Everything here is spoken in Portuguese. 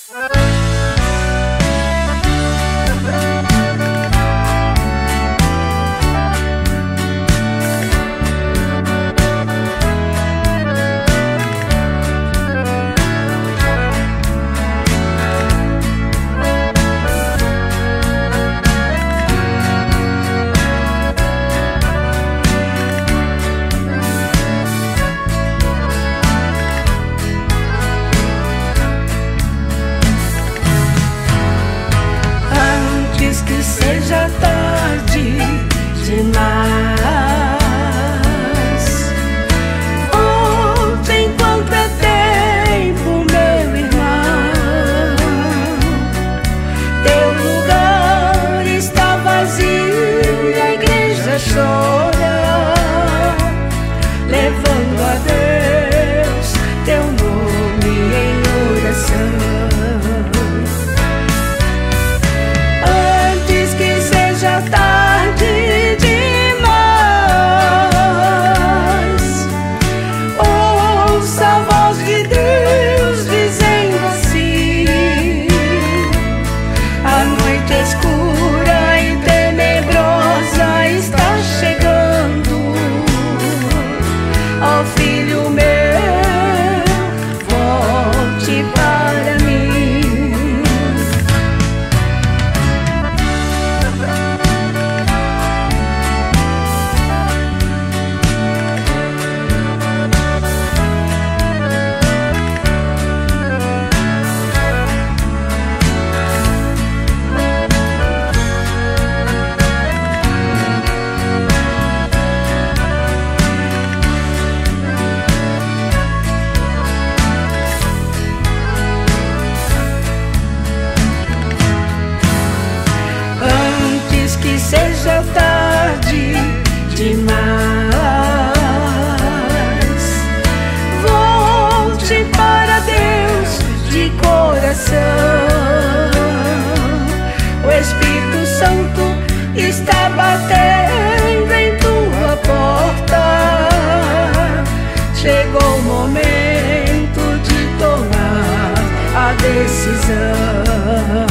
Que seja tarde demais, volta enquanto é tempo, meu irmão. Teu lugar está vazio e a igreja chora, levando a Deus teu nome em oração. Tarde demais, ouça a voz de Deus dizendo assim: a noite escura e tenebrosa está chegando. Ó filho meu, volte para mim. Seja tarde demais, volte para Deus de coração. O Espírito Santo está batendo em tua porta. Chegou o momento de tomar a decisão.